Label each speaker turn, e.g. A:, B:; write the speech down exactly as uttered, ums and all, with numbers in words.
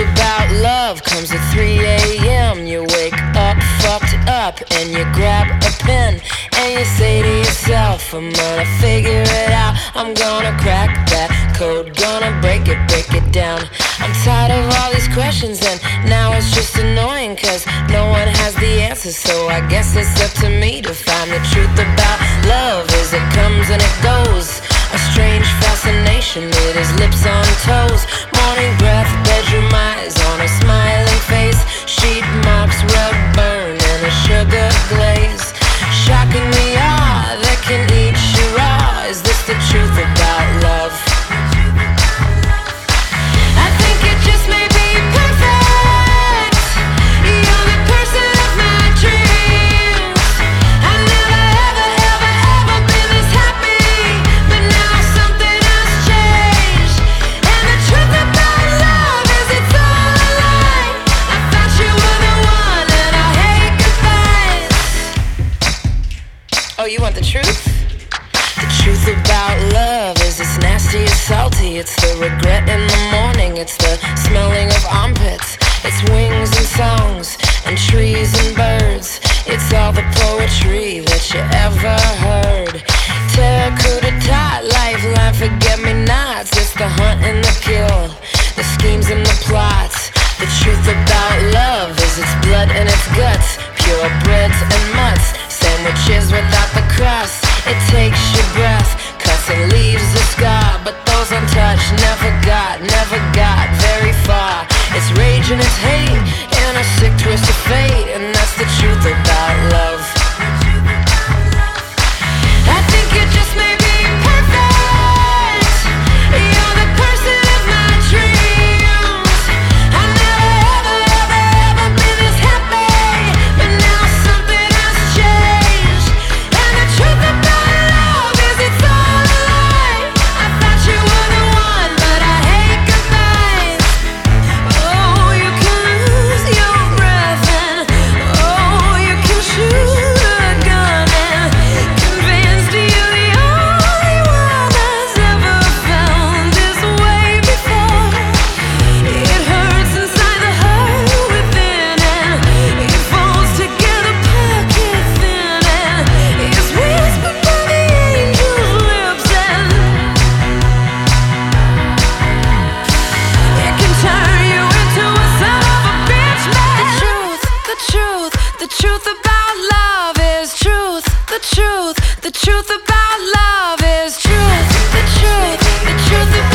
A: about love comes at three a.m. You wake up fucked up and you grab a pen and you say to yourself, I'm gonna figure it out, I'm gonna crack that code, gonna break it, break it down. I'm tired of all these questions and now it's just annoying cause no one has the answers, so I guess it's up to me to find the truth about love as it comes and it goes. A strange fascination, it is lips on toes, morning breath, bedroom eyes on a smiling face, sheet mops, rub burn and a sugar glaze. Shocking me all that can eat you raw. Is this the truth about love? I think it just may be perfect. You're the person of my dreams. I've never ever ever ever been this happy, but now something has changed. And the truth about love is it's all a lie. I thought you were the one and I hate goodbyes. Oh, you want the truth? The truth about love is it's nasty, it's salty, it's the regret in the morning, it's the smelling of armpits, it's wings and songs and trees and birds, it's all the poetry that you ever heard. Terracotta tot, lifeline, forget-me-nots, it's the hunt and the kill, the schemes and the plots. The truth about love is its blood and its guts, purebreds and mutts, sandwiches without the crust. It takes your breath, cuts and leaves a scar, but those untouched never got, never got very far. It's rage and it's hate, and a sick twist of fate, and that's the truth about love. I think it just may be perfect. You're the person of my dreams. I've never ever ever ever been this happy, but now something has changed. And the truth about love is it's all a lie. I thought you were the one, but I hate goodbyes. Oh, you can lose your breath and oh, you can shoot a gun and convince you the only one that's ever felt this way before. It hurts inside the hurt within and it falls together pocket thin and it's whispered by the angel's lips and it can turn you into a son of a bitch, man. The truth, the truth, the truth about love is truth. The truth, the truth about love is truth. The truth, the truth about